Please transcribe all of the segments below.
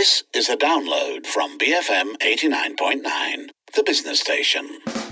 This is a download from BFM 89.9, the business station.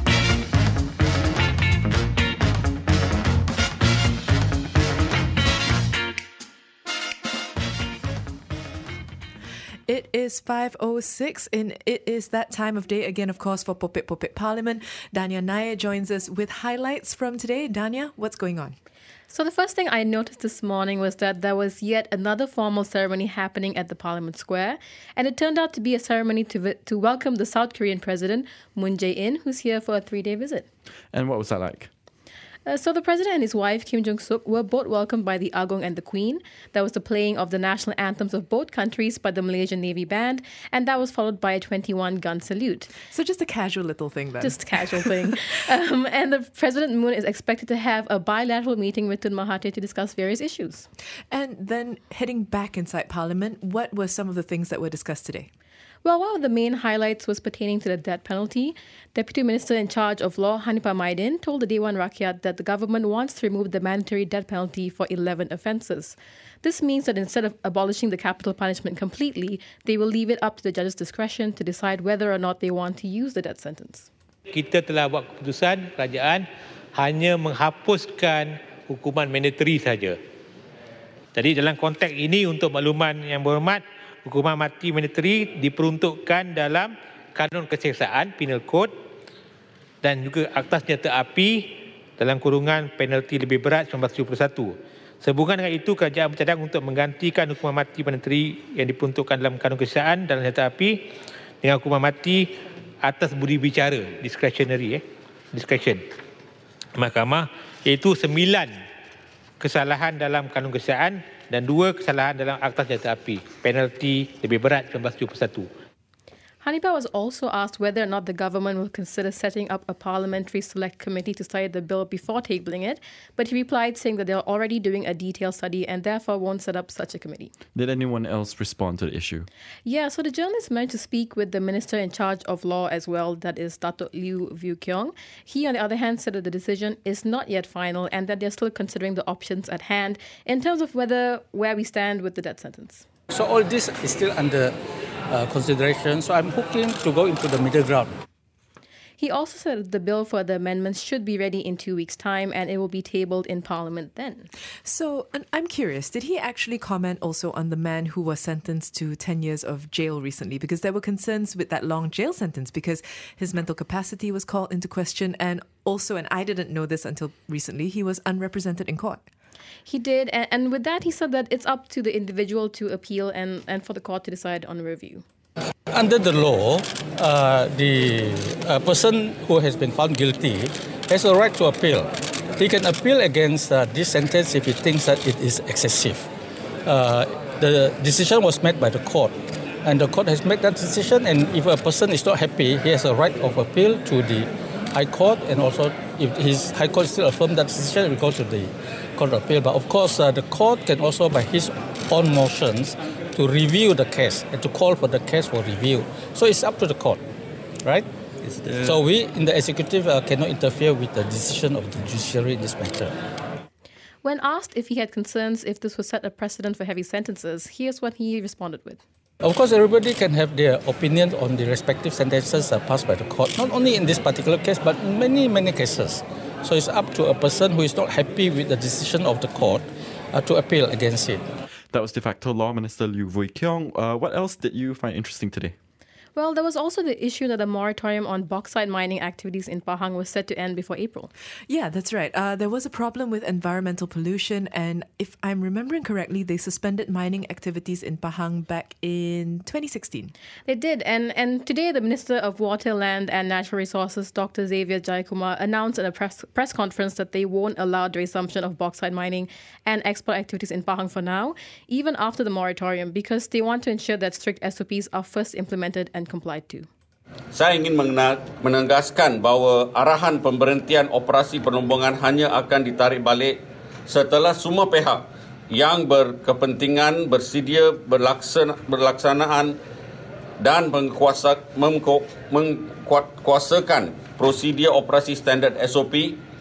It is 5:06 and it is that time of day again, of course, for Popit Popit Parliament. Dania Nair joins us with highlights from today. Dania, what's going on? So the first thing I noticed this morning was that there was yet another formal ceremony happening at the Parliament Square, and it turned out to be a ceremony to welcome the South Korean President, Moon Jae-in, who's here for a 3-day visit. And what was that like? So the president and his wife, Kim Jong-suk, were both welcomed by the Agong and the Queen. There was the playing of the national anthems of both countries by the Malaysian Navy Band, and that was followed by a 21-gun salute. So just a casual little thing then. Just a casual thing. And the President Moon is expected to have a bilateral meeting with Tun Mahathir to discuss various issues. And then heading back inside Parliament, what were some of the things that were discussed today? Well, one of the main highlights was pertaining to the death penalty. Deputy Minister in charge of law, Hanifah Maidin, told the Dewan Rakyat that the government wants to remove the mandatory death penalty for 11 offences. This means that instead of abolishing the capital punishment completely, they will leave it up to the judge's discretion to decide whether or not they want to use the death sentence. Kita telah buat keputusan kerajaan hanya menghapuskan hukuman mandatory saja. Jadi dalam konteks ini, untuk makluman yang berhormat, hukuman mati mandatory diperuntukkan dalam Kanun Keseksaan Penal Code dan juga Akta Senjata Api dalam kurungan penalti lebih berat 1971. Sehubungan dengan itu, kerajaan bercadang untuk menggantikan hukuman mati mandatory yang diperuntukkan dalam Kanun Keseksaan dalam Senjata Api dengan hukuman mati atas budi bicara, discretionary discretion mahkamah, iaitu 9 kesalahan dalam Kanun Keseksaan dan 2 kesalahan dalam Akta Senjata Api, penalti lebih berat 1971. Hanifah was also asked whether or not the government will consider setting up a parliamentary select committee to study the bill before tabling it, but he replied saying that they're already doing a detailed study and therefore won't set up such a committee. Did anyone else respond to the issue? Yeah, so the journalist managed to speak with the minister in charge of law as well, that is Datuk Liew View Keong. He, on the other hand, said that the decision is not yet final and that they're still considering the options at hand in terms of where we stand with the death sentence. So all this is still under consideration, so I'm hoping to go into the middle ground. He also said that the bill for the amendments should be ready in 2 weeks' time and it will be tabled in Parliament then. So I'm curious, did he actually comment also on the man who was sentenced to 10 years of jail recently? Because there were concerns with that long jail sentence because his mental capacity was called into question, and also, and I didn't know this until recently, he was unrepresented in court. He did, and with that he said that it's up to the individual to appeal and for the court to decide on review. Under the law, the person who has been found guilty has a right to appeal. He can appeal against this sentence if he thinks that it is excessive. The decision was made by the court, and the court has made that decision, and if a person is not happy, he has a right of appeal to the High Court, and also if his High Court still affirms that decision, it will go to the Court of Appeal. But of course, the court can also, by his own motions, to review the case and to call for the case for review. So it's up to the court, right? So we in the executive cannot interfere with the decision of the judiciary in this matter. When asked if he had concerns if this would set a precedent for heavy sentences, here's what he responded with. Of course, everybody can have their opinion on the respective sentences passed by the court, not only in this particular case, but in many, many cases. So it's up to a person who is not happy with the decision of the court to appeal against it. That was de facto Law Minister Liew View Keong. What else did you find interesting today? Well, there was also the issue that a moratorium on bauxite mining activities in Pahang was set to end before April. Yeah, that's right. There was a problem with environmental pollution, and if I'm remembering correctly, they suspended mining activities in Pahang back in 2016. They did, and today the Minister of Water, Land and Natural Resources, Dr. Xavier Jayakumar, announced in a press conference that they won't allow the resumption of bauxite mining and export activities in Pahang for now, even after the moratorium, because they want to ensure that strict SOPs are first implemented and complied to. Saya ingin menegaskan bahawa arahan pemberhentian operasi penerbungan hanya akan ditarik balik setelah semua pihak yang berkepentingan bersedia berlaksanaan dan mengkuasakan prosedur operasi standard SOP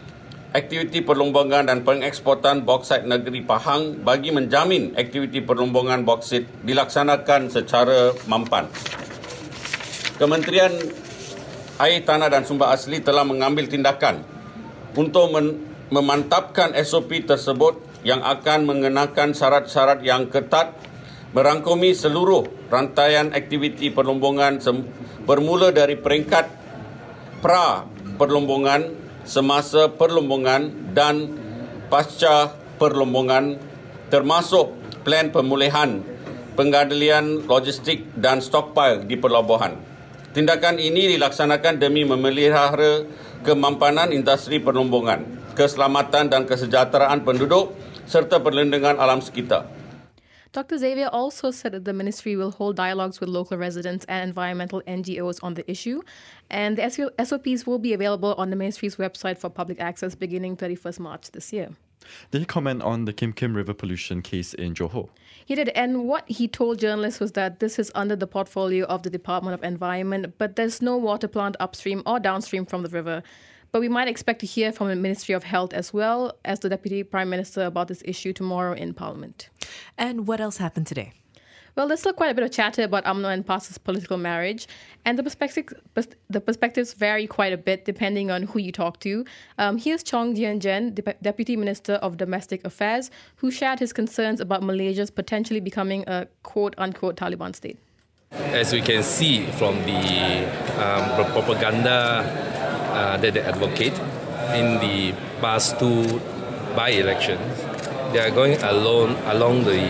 aktiviti perlombangan dan pengeksportan boksit negeri Pahang bagi menjamin aktiviti perlombangan boksit dilaksanakan secara mampan. Kementerian Air Tanah dan Sumber Asli telah mengambil tindakan untuk memantapkan SOP tersebut yang akan mengenakan syarat-syarat yang ketat merangkumi seluruh rantaian aktiviti perlombongan bermula dari peringkat pra-perlombongan, semasa perlombongan dan pasca perlombongan, termasuk plan pemulihan, pengendalian logistik dan stockpile di pelabuhan. Tindakan ini dilaksanakan demi memelihara kemampanan industri perlombongan, keselamatan dan kesejahteraan penduduk serta perlindungan alam sekitar. Dr. Xavier also said that the ministry will hold dialogues with local residents and environmental NGOs on the issue, and the SOPs will be available on the ministry's website for public access beginning 31st March this year. Did he comment on the Kim Kim River pollution case in Johor? He did, and what he told journalists was that this is under the portfolio of the Department of Environment, but there's no water plant upstream or downstream from the river. But we might expect to hear from the Ministry of Health as well as the Deputy Prime Minister about this issue tomorrow in Parliament. And what else happened today? Well, there's still quite a bit of chatter about UMNO and PAS's political marriage, and the perspectives vary quite a bit depending on who you talk to. Here's Chong Jian Jen, Deputy Minister of Domestic Affairs, who shared his concerns about Malaysia's potentially becoming a quote-unquote Taliban state. As we can see from the propaganda that they advocate in the past two by-elections, they are going along the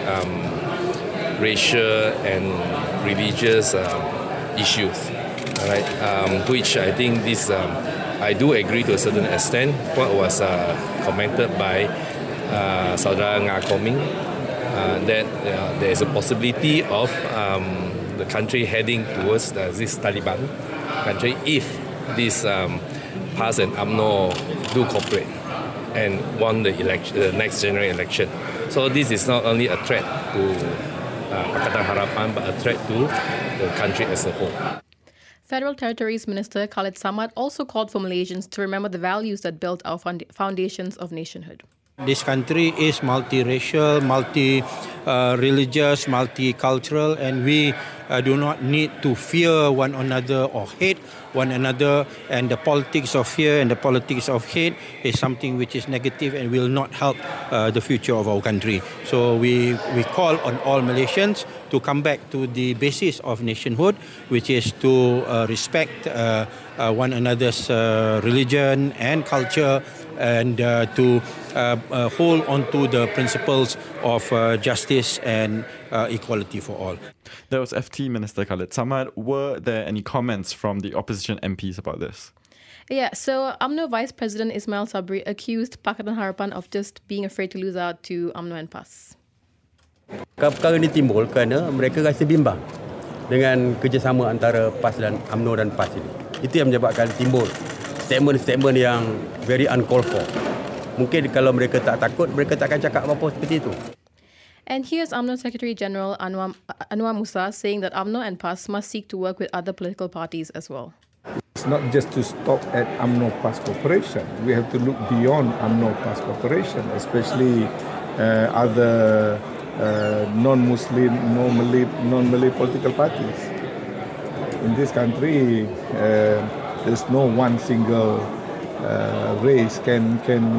racial and religious issues, right? Which I think this, I do agree to a certain extent. What was commented by Saudara Ngah Koming, that there is a possibility of the country heading towards this Taliban country if this PAS and UMNO do cooperate and won the next general election. So this is not only a threat to Pakatan Harapan, but a threat to the country as a whole. Federal Territories Minister Khalid Samad also called for Malaysians to remember the values that built our foundations of nationhood. This country is multiracial, multi-religious, multicultural, and we do not need to fear one another or hate one another. And the politics of fear and the politics of hate is something which is negative and will not help the future of our country. So we call on all Malaysians to come back to the basis of nationhood, which is to respect one another's religion and culture, and to hold on to the principles of justice and equality for all. That was FT Minister Khalid Samad. Were there any comments from the opposition MPs about this? Yeah, so UMNO Vice President Ismail Sabri accused Pakatan Harapan of just being afraid to lose out to UMNO and PAS. Perkara ini timbul kerana mereka rasa bimbang dengan kerjasama antara PAS dan UMNO dan PAS ini. Itu yang menyebabkan timbul statement-statement yang very uncalled for. Mungkin kalau mereka tak takut, mereka tak akan cakap apa-apa seperti itu. And here's UMNO Secretary General Anwar Musa saying that UMNO and PAS must seek to work with other political parties as well. It's not just to stop at UMNO-PAS cooperation. We have to look beyond UMNO-PAS cooperation, especially other non-Muslim, non-Malay political parties. In this country, there's no one single race can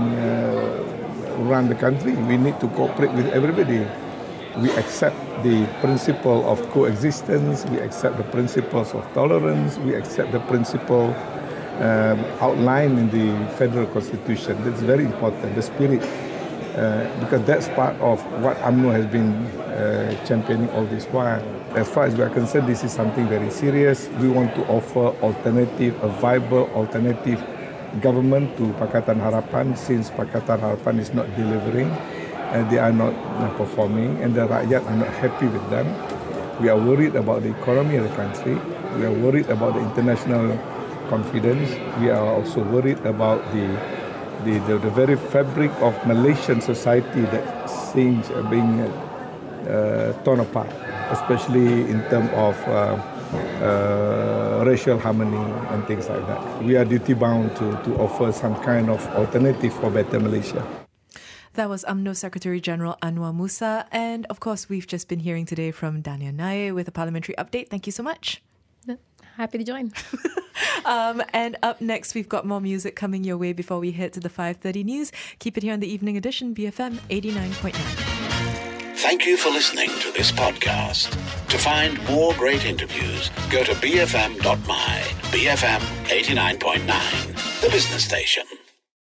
run the country. We need to cooperate with everybody. We accept the principle of coexistence. We accept the principles of tolerance. We accept the principle outlined in the federal constitution. That's very important, the spirit, because that's part of what UMNO has been championing all this while. As far as we are concerned, this is something very serious. We want to offer a viable alternative government to Pakatan Harapan, since Pakatan Harapan is not delivering and they are not performing, and the rakyat are not happy with them. We are worried about the economy of the country. We are worried about the international confidence. We are also worried about the very fabric of Malaysian society that seems being torn apart, especially in terms of racial harmony and things like that. We are duty-bound to offer some kind of alternative for better Malaysia. That was UMNO Secretary General Anwar Musa. And of course, we've just been hearing today from Dania Nair with a parliamentary update. Thank you so much. Happy to join. And up next, we've got more music coming your way before we head to the 5:30 news. Keep it here on the Evening Edition, BFM 89.9. Thank you for listening to this podcast. To find more great interviews, go to bfm.my. BFM 89.9, the business station.